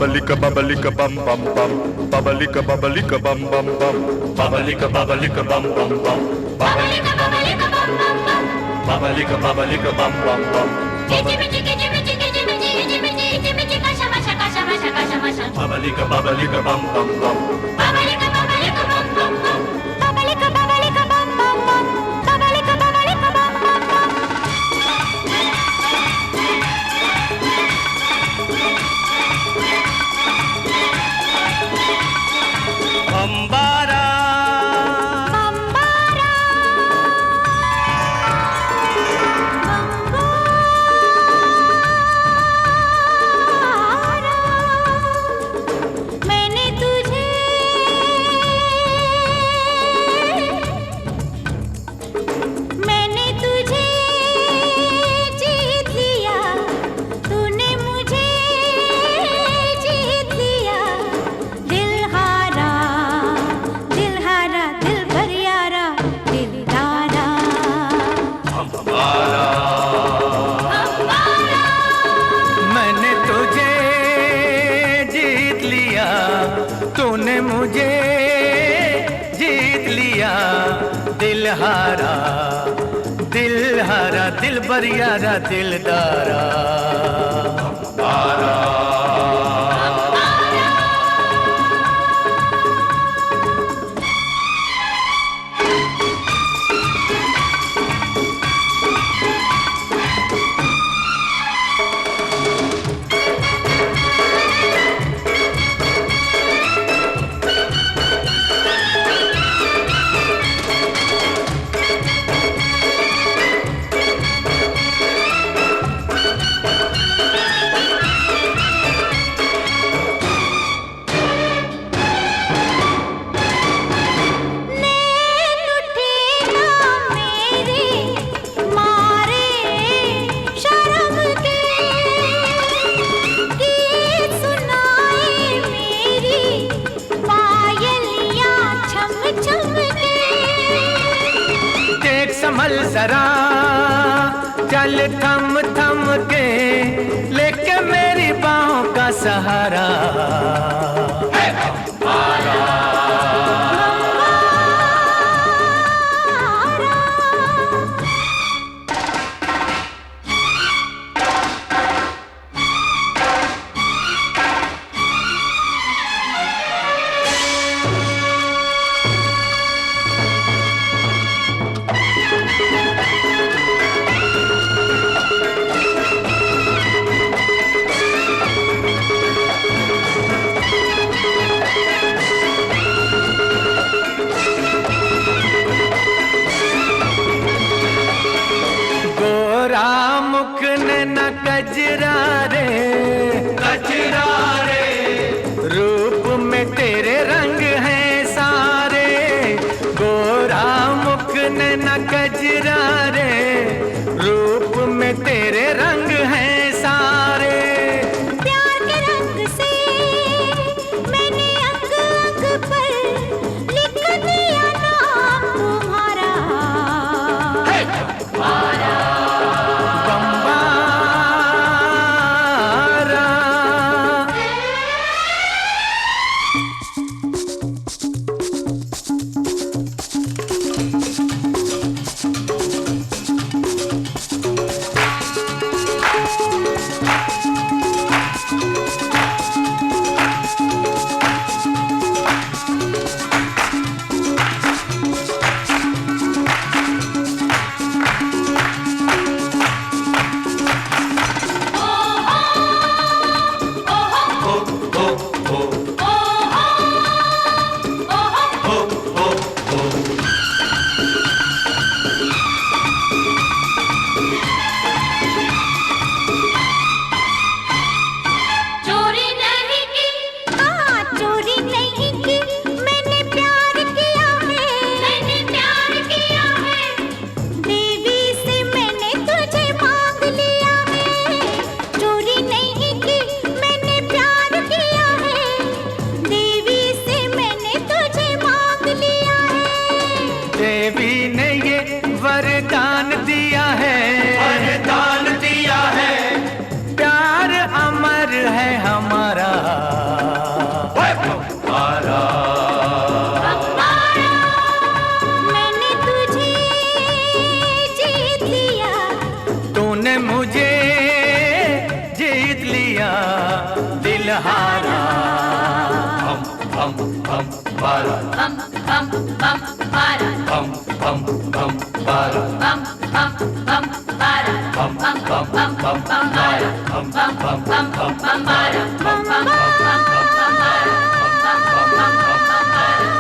babalika babalika bam bam bam, babalika babalika bam bam bam, babalika babalika bam bam bam, babalika babalika bam bam bam, babalika babalika bam bam bam. Babalika babalika bam bam bam, babalika babalika bam bam bam, babalika babalika bam bam bam, babalika babalika bam bam bam. Ambara तूने मुझे जीत लिया, दिल हारा दिल हारा, दिल भर यारा दिलदारा। संभल जरा चल थम थम के, लेके मेरी बाहों का सहारा। मुख ने न कजरा रे, रूप में तेरे रंग हैं सारे। गोरा मुख ने न कजरा रे, रूप में तेरे रंग हैं सारे। प्यार के रंग से मैंने अंग अंग पर लिख दिया नाम तुम्हारा। हारा हम बारा हम बारा हम बारा हम बारा हम बारा हम बारा